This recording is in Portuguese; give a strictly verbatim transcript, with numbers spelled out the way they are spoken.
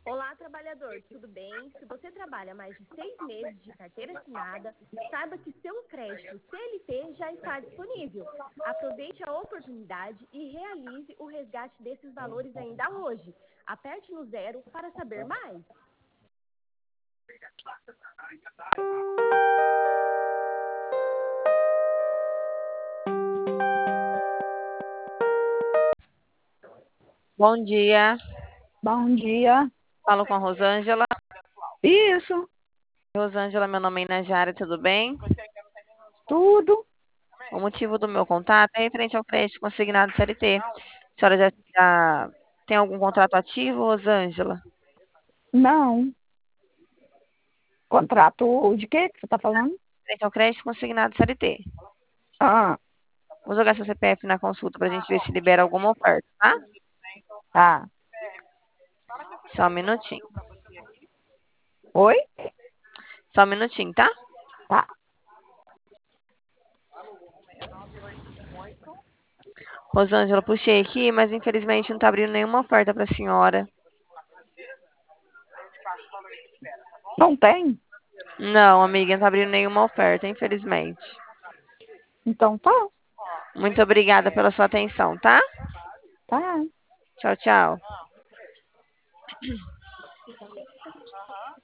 Olá, trabalhador, tudo bem? Se você trabalha mais de seis meses de carteira assinada, saiba que seu crédito C L T já está disponível. Aproveite a oportunidade e realize o resgate desses valores ainda hoje. Aperte no zero para saber mais. Bom dia, Bom dia. falo com a Rosângela. Isso, Rosângela, meu nome é Inajara, tudo bem? tudo. O motivo do meu contato é referente ao crédito consignado C L T. A senhora já, já tem algum contrato ativo, Rosângela? Não. Contrato de quê que você está falando? Referente ao crédito consignado C L T. Ah, Vou jogar seu C P F na consulta para a gente ver se libera alguma oferta, tá? tá. Só um minutinho. Oi? Só um minutinho, tá? Tá. Rosângela, puxei aqui, mas infelizmente não tá abrindo nenhuma oferta para a senhora. Não tem? Não, amiga, não tá abrindo nenhuma oferta, infelizmente. Então tá. Muito obrigada pela sua atenção, tá? Tá. Tchau, tchau.